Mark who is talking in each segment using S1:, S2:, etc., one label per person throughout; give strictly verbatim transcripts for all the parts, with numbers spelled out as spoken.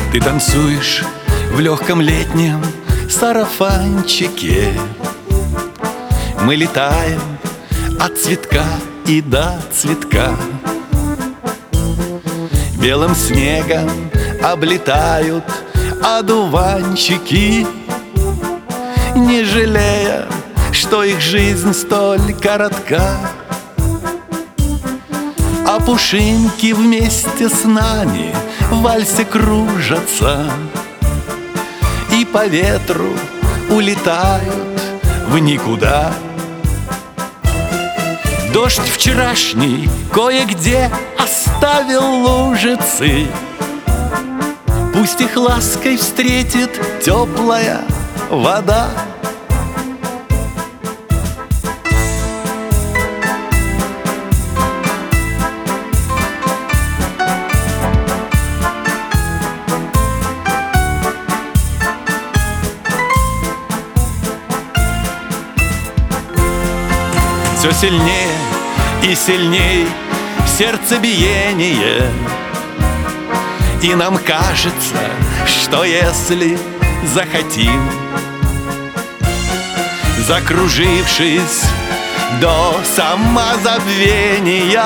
S1: Ты танцуешь в легком летнем сарафанчике. Мы летаем от цветка и до цветка. Белым снегом облетают одуванчики, не жалея, что их жизнь столь коротка. А пушинки вместе с нами в вальсе кружатся и по ветру улетают в никуда. Дождь вчерашний кое-где оставил лужицы, пусть их лаской встретит теплая вода. Все сильнее и сильнее сердцебиение, и нам кажется, что если захотим, закружившись до самозабвения,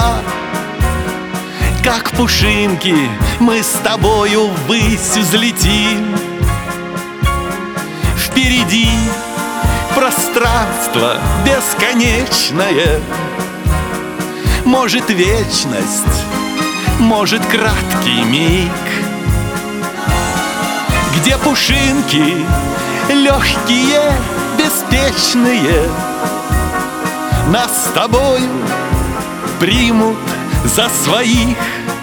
S1: как пушинки мы с тобою ввысь взлетим. Впереди пространство бесконечное, может вечность, может краткий миг, где пушинки легкие, беспечные нас с тобою примут за своих.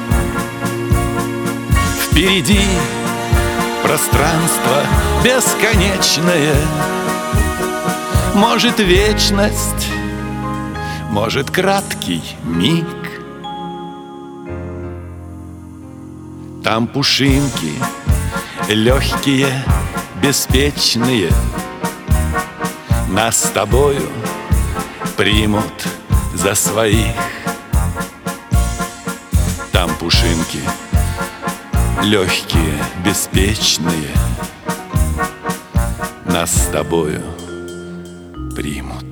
S1: Впереди пространство бесконечное, может вечность, может краткий миг. Там пушинки легкие, беспечные нас с тобою примут за своих. Там пушинки легкие, беспечные нас с тобою примут